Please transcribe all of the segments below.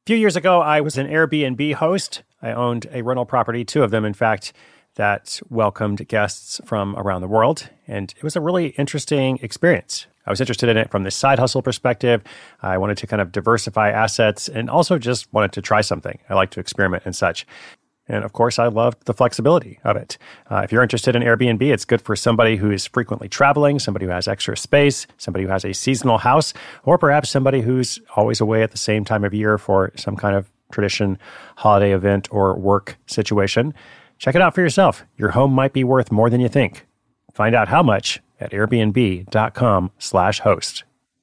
few years ago, I was an Airbnb host. I owned a rental property, two of them, in fact, that welcomed guests from around the world. And it was a really interesting experience. I was interested in it from the side hustle perspective. I wanted to kind of diversify assets and also just wanted to try something. I like to experiment and such. And of course, I loved the flexibility of it. If you're interested in Airbnb, it's good for somebody who is frequently traveling, somebody who has extra space, somebody who has a seasonal house, or perhaps somebody who's always away at the same time of year for some kind of tradition, holiday event, or work situation. Check it out for yourself. Your home might be worth more than you think. Find out how much at airbnb.com/host.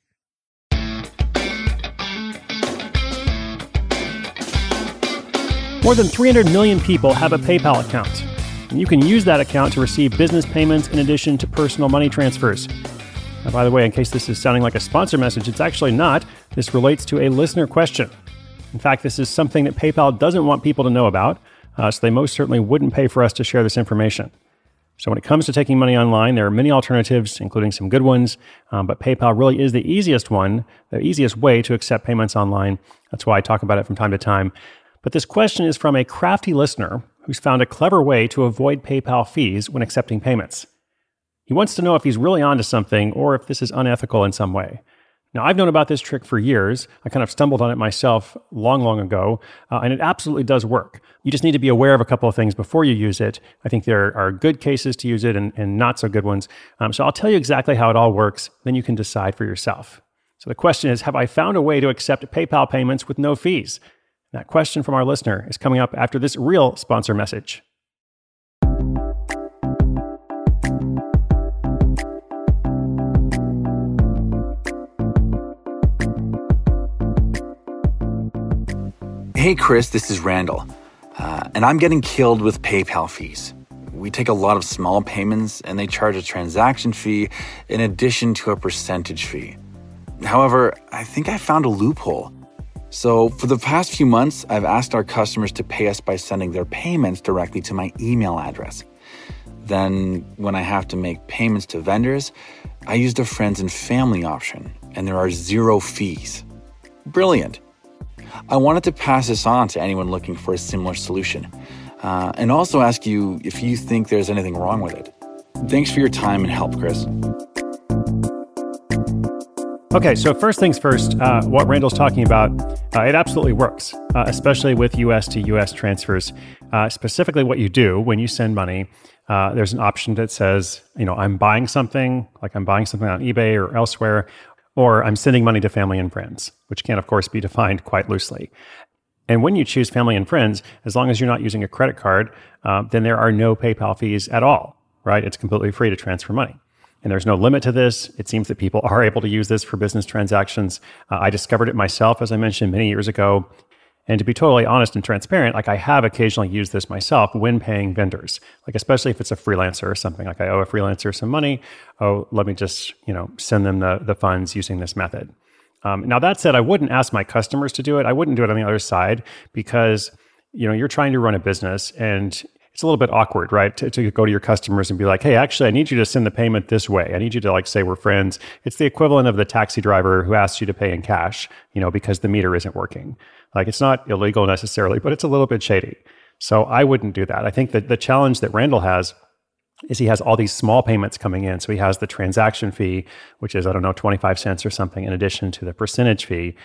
More than 300 million people have a PayPal account, and you can use that account to receive business payments in addition to personal money transfers. Now, by the way, in case this is sounding like a sponsor message, it's actually not. This relates to a listener question. In fact, this is something that PayPal doesn't want people to know about, so they most certainly wouldn't pay for us to share this information. So when it comes to taking money online, there are many alternatives, including some good ones, but PayPal really is the easiest one, the easiest way to accept payments online. That's why I talk about it from time to time. But this question is from a crafty listener who's found a clever way to avoid PayPal fees when accepting payments. He wants to know if he's really onto something or if this is unethical in some way. Now, I've known about this trick for years. I kind of stumbled on it myself long ago, and it absolutely does work. You just need to be aware of a couple of things before you use it. I think there are good cases to use it and not so good ones. So I'll tell you exactly how it all works, then you can decide for yourself. So the question is, have I found a way to accept PayPal payments with no fees? That question from our listener is coming up after this real sponsor message. Hey Chris, this is Randall, and I'm getting killed with PayPal fees. We take a lot of small payments and they charge a transaction fee in addition to a percentage fee. However, I think I found a loophole. So for the past few months, I've asked our customers to pay us by sending their payments directly to my email address. Then when I have to make payments to vendors, I use the friends and family option, and there are 0 fees. Brilliant. I wanted to pass this on to anyone looking for a similar solution, and also ask you if you think there's anything wrong with it. Thanks for your time and help, Chris. Okay, so first things first, what Randall's talking about, it absolutely works, especially with US to US transfers. Specifically what you do when you send money, there's an option that says, I'm buying something, like I'm buying something on eBay or elsewhere, or I'm sending money to family and friends, which can, of course, be defined quite loosely. And when you choose family and friends, as long as you're not using a credit card, then there are no PayPal fees at all, right? It's completely free to transfer money. And there's no limit to this. It seems that people are able to use this for business transactions. I discovered it myself, as I mentioned, many years ago. And to be totally honest and transparent, I have occasionally used this myself when paying vendors, especially if it's a freelancer or something. I owe a freelancer some money. Oh, let me just, send them the funds using this method. Now, that said, I wouldn't ask my customers to do it. I wouldn't do it on the other side because, you're trying to run a business and it's a little bit awkward, right? To go to your customers and be like, hey, actually, I need you to send the payment this way. I need you to say we're friends. It's the equivalent of the taxi driver who asks you to pay in cash, because the meter isn't working. It's not illegal necessarily, but it's a little bit shady. So I wouldn't do that. I think that the challenge that Randall has is he has all these small payments coming in. So he has the transaction fee, which is, 25 cents or something in addition to the percentage fee.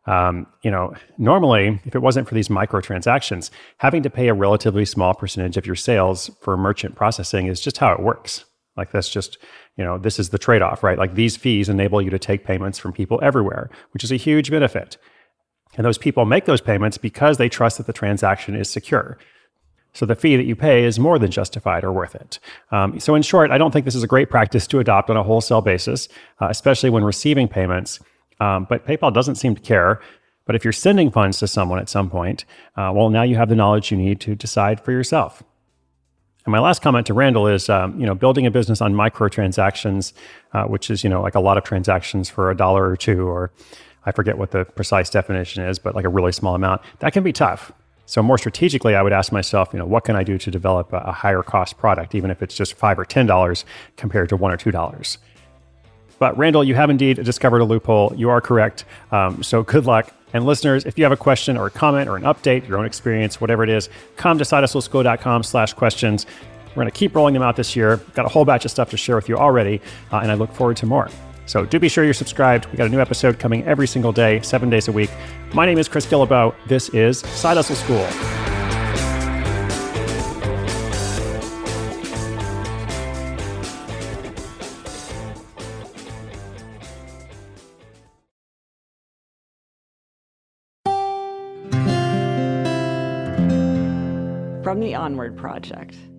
Normally, if it wasn't for these microtransactions, having to pay a relatively small percentage of your sales for merchant processing is just how it works. That's just, this is the trade-off, right? These fees enable you to take payments from people everywhere, which is a huge benefit. And those people make those payments because they trust that the transaction is secure. So the fee that you pay is more than justified or worth it. So in short, I don't think this is a great practice to adopt on a wholesale basis, especially when receiving payments. But PayPal doesn't seem to care. But if you're sending funds to someone at some point, now you have the knowledge you need to decide for yourself. And my last comment to Randall is, building a business on microtransactions, which is, like a lot of transactions for $1 or $2, or I forget what the precise definition is, but like a really small amount, that can be tough. So more strategically, I would ask myself, what can I do to develop a higher cost product, even if it's just $5 or $10 compared to $1 or $2? But Randall, you have indeed discovered a loophole. You are correct. So good luck. And listeners, if you have a question or a comment or an update, your own experience, whatever it is, come to sidehustleschool.com/questions. We're going to keep rolling them out this year. Got a whole batch of stuff to share with you already, and I look forward to more. So do be sure you're subscribed. We got a new episode coming every single day, 7 days a week. My name is Chris Guillebeau. This is Side Hustle School. From the Onward Project.